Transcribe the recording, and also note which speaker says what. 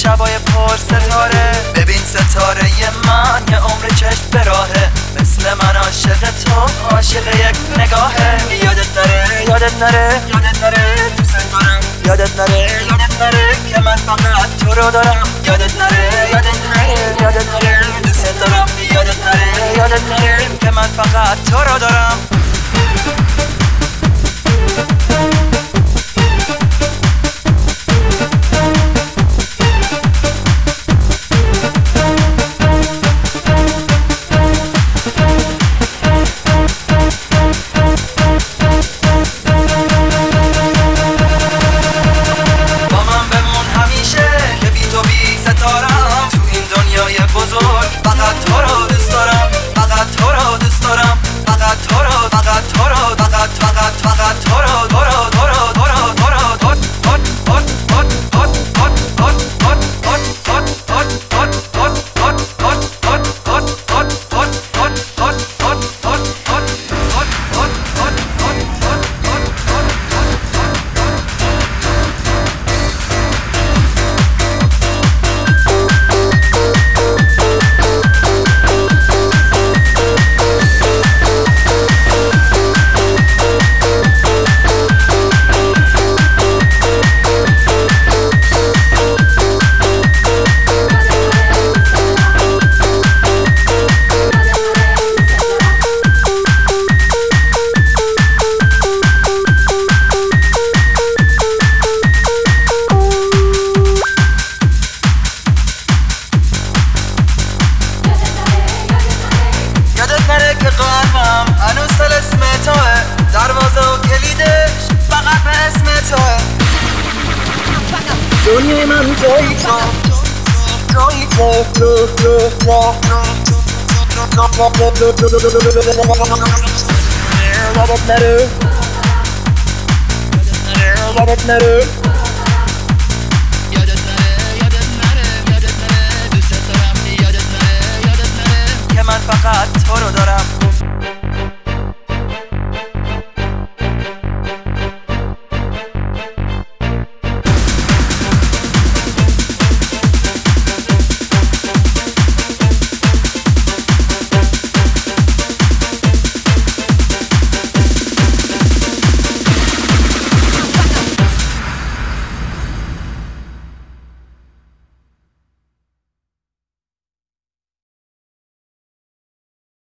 Speaker 1: شبای پر ستاره. ببین ستاره من یه عمر چشم به راهه، مثل من عاشق تو عاشق یک نگاهه. یادت نره یادت نره یادت نره دوست دارم، یادت نره یادت نره که من فقط تو رو دارم. یادت نره یادت نره یادت نره دوست دارم، یادت نره یادت نره که من فقط تو رو دارم. که قلبم هنوز طلسم توه، دروازه و کلیدش فقط به اسم توه. دنیای من توی تو، توی تو یادت نره